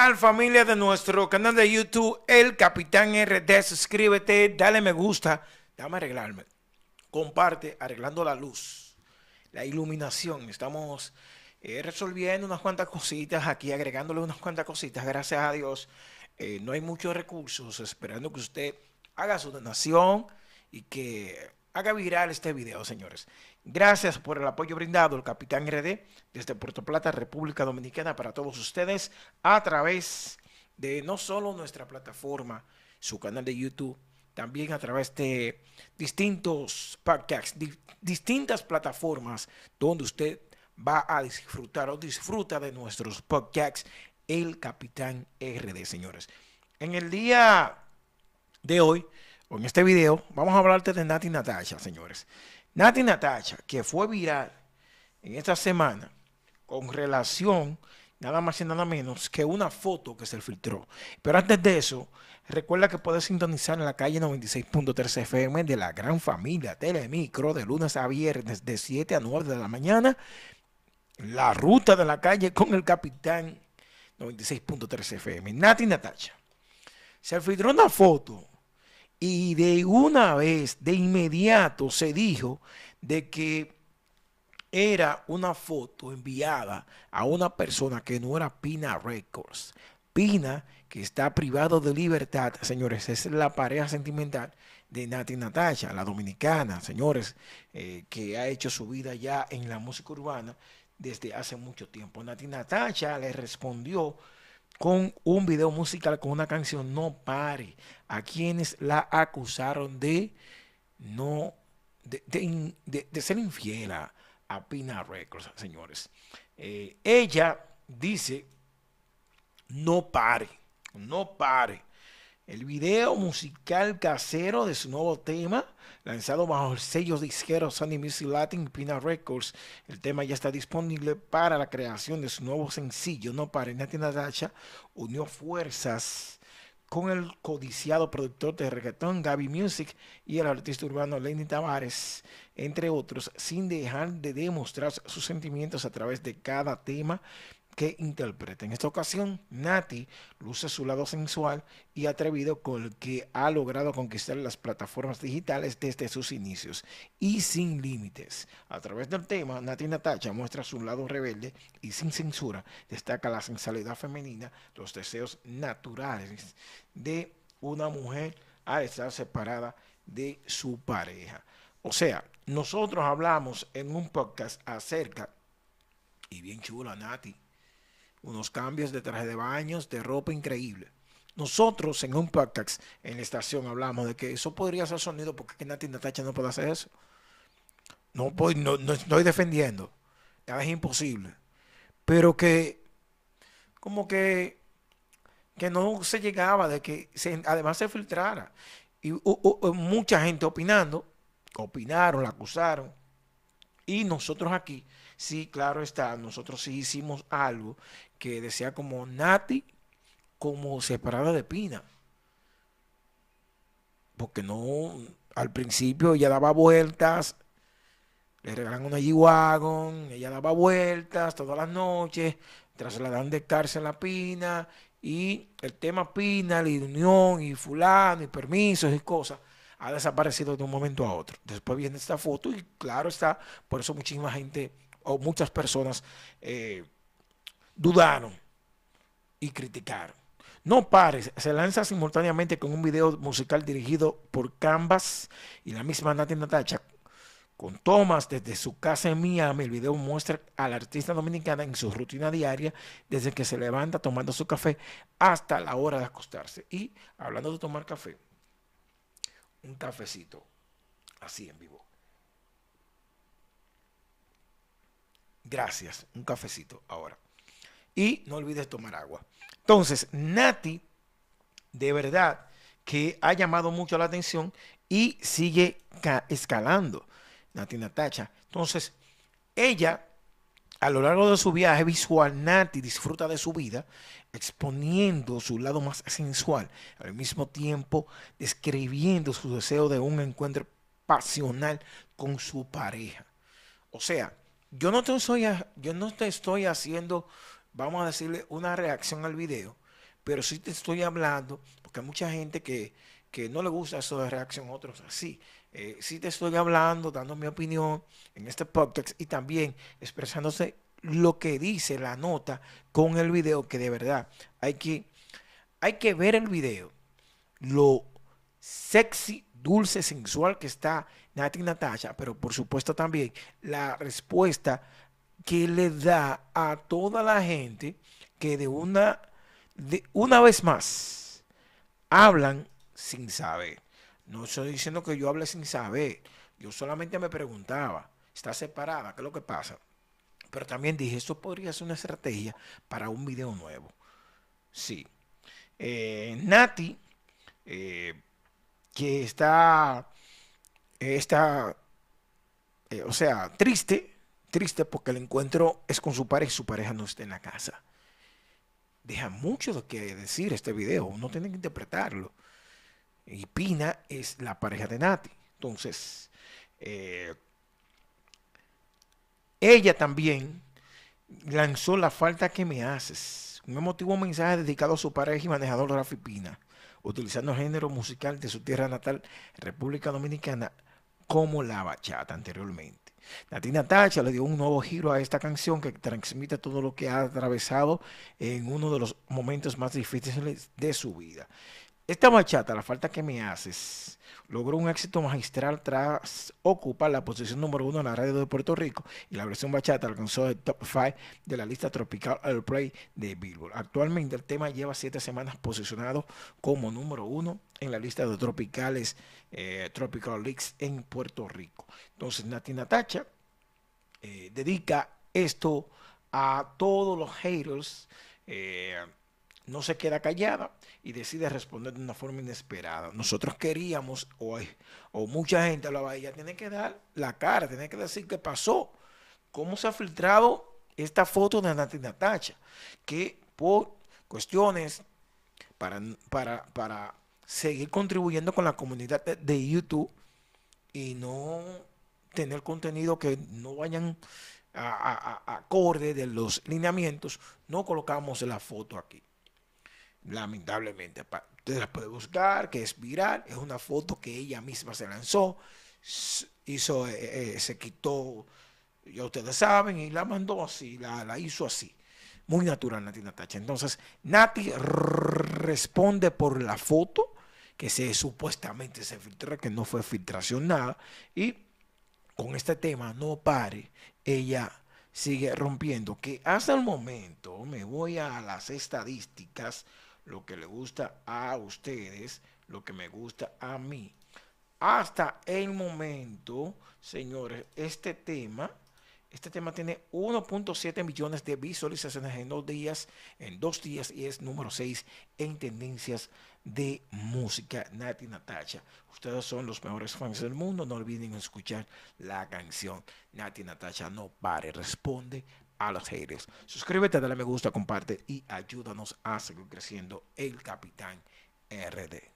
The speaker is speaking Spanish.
tal, familia de nuestro canal de YouTube, El Capitán RD? Suscríbete, dale me gusta, dame arreglarme, comparte, arreglando la luz, la iluminación. Estamos resolviendo unas cuantas cositas aquí, agregándole unas cuantas cositas. Gracias a Dios, no hay muchos recursos, esperando que usted haga su donación y que haga viral este video, señores. Gracias por el apoyo brindado, el Capitán RD, desde Puerto Plata, República Dominicana, para todos ustedes, a través de no solo nuestra plataforma, su canal de YouTube, también a través de distintos podcasts, distintas plataformas donde usted va a disfrutar o disfruta de nuestros podcasts, el Capitán RD, señores. En el día de hoy, o en este video, vamos a hablarte de Natti Natasha, señores. Natti Natasha, que fue viral en esta semana con relación nada más y nada menos que una foto que se filtró. Pero antes de eso, recuerda que puedes sintonizar en la calle 96.3 FM de la gran familia Telemicro de lunes a viernes de 7 a 9 de la mañana. La ruta de la calle con el Capitán 96.3 FM. Natti Natasha. Se filtró una foto y de una vez, de inmediato, se dijo de que era una foto enviada a una persona que no era Pina Records. Pina, que está privado de libertad, señores, es la pareja sentimental de Natti Natasha, la dominicana, señores, que ha hecho su vida ya en la música urbana desde hace mucho tiempo. Natti Natasha le respondió con un video musical con una canción No Pare a quienes la acusaron de no de ser infiel a Pina Records, señores. Ella dice no pare, no pare. El video musical casero de su nuevo tema, lanzado bajo el sello disquero Sony Music Latin y Pina Records. El tema ya está disponible para la creación de su nuevo sencillo, No Pare. Natti Natasha unió fuerzas con el codiciado productor de reggaetón Gaby Music y el artista urbano Lenny Tavares, entre otros, sin dejar de demostrar sus sentimientos a través de cada tema que interpreta. En esta ocasión, Natti luce su lado sensual y atrevido con el que ha logrado conquistar las plataformas digitales desde sus inicios y sin límites. A través del tema, Natti Natasha muestra su lado rebelde y sin censura destaca la sensualidad femenina, los deseos naturales de una mujer al estar separada de su pareja. O sea, nosotros hablamos en un podcast acerca, y bien chula Natti, unos cambios de traje de baños, de ropa increíble. Nosotros en un podcast en la estación hablamos de que eso podría ser sonido porque Natti Natasha no puede hacer eso. No estoy defendiendo, nada es imposible. Pero que como que no se llegaba de que además se filtrara. Y mucha gente opinaron, la acusaron. Y nosotros aquí, sí, claro está, nosotros sí hicimos algo que decía como Natti como separada de Pina. Porque no, al principio ella daba vueltas, le regalan una G-Wagon, ella daba vueltas todas las noches, trasladan de cárcel a Pina, y el tema Pina, la unión y fulano y permisos y cosas, ha desaparecido de un momento a otro. Después viene esta foto y claro está, por eso muchísima gente o muchas personas dudaron y criticaron. No Pares se lanza simultáneamente con un video musical dirigido por Canvas y la misma Natti Natasha con tomas desde su casa en Miami. El video muestra a la artista dominicana en su rutina diaria desde que se levanta tomando su café hasta la hora de acostarse. Y hablando de tomar café, un cafecito así en vivo. Gracias, un cafecito ahora. Y no olvides tomar agua. Entonces, Natti, de verdad, que ha llamado mucho la atención y sigue escalando. Natti Natasha. Entonces, ella, a lo largo de su viaje visual, Natti disfruta de su vida, exponiendo su lado más sensual, al mismo tiempo describiendo su deseo de un encuentro pasional con su pareja. O sea, yo no te estoy haciendo, vamos a decirle, una reacción al video, pero sí te estoy hablando, porque hay mucha gente que no le gusta eso de reacción, otros así. Sí te estoy hablando, dando mi opinión en este podcast y también expresándose lo que dice la nota con el video, que de verdad hay que, hay que ver el video, lo sexy, dulce, sensual que está Nati Natasha, pero por supuesto también la respuesta que le da a toda la gente que de una vez más, hablan sin saber. No estoy diciendo que yo hable sin saber. Yo solamente me preguntaba, ¿está separada? ¿Qué es lo que pasa? Pero también dije, esto podría ser una estrategia para un video nuevo. Sí. Nati, eh, que está o sea, triste porque el encuentro es con su pareja y su pareja no está en la casa. Deja mucho de qué decir este video, uno tiene que interpretarlo. Y Pina es la pareja de Nati. Entonces, eh, ella también lanzó La falta que me haces, un emotivo mensaje dedicado a su pareja y manejador Rafi Pina, utilizando el género musical de su tierra natal, República Dominicana, como la bachata anteriormente. Nati Natasha le dio un nuevo giro a esta canción que transmite todo lo que ha atravesado en uno de los momentos más difíciles de su vida. Esta bachata, La falta que me haces, logró un éxito magistral tras ocupar la posición número 1 en la radio de Puerto Rico y la versión bachata alcanzó el top 5 de la lista tropical Airplay de Billboard. Actualmente el tema lleva 7 semanas posicionado como número 1 en la lista de tropicales Tropical Leaks en Puerto Rico. Entonces Nati Natasha dedica esto a todos los haters. No se queda callada y decide responder de una forma inesperada. Nosotros queríamos, o mucha gente hablaba, ella tiene que dar la cara, tiene que decir qué pasó, cómo se ha filtrado esta foto de Nati Natasha, que por cuestiones para seguir contribuyendo con la comunidad de YouTube y no tener contenido que no vayan acorde de los lineamientos, no colocamos la foto aquí. Lamentablemente, usted la puede buscar, que es viral, es una foto que ella misma se lanzó, hizo, se quitó, ya ustedes saben, y la mandó así, la hizo así. Muy natural Nati Natasha. Entonces, Nati responde por la foto que supuestamente se filtró, que no fue filtración nada, y con este tema no pare, ella sigue rompiendo, que hasta el momento me voy a las estadísticas, lo que le gusta a ustedes, lo que me gusta a mí. Hasta el momento, señores, este tema tiene 1.7 millones de visualizaciones en 2 días y es número 6 en tendencias de música. Nati Natasha, ustedes son los mejores fans del mundo, no olviden escuchar la canción. Nati Natasha, no pare, responde a los haters. Suscríbete, dale me gusta, comparte y ayúdanos a seguir creciendo el Capitán RD.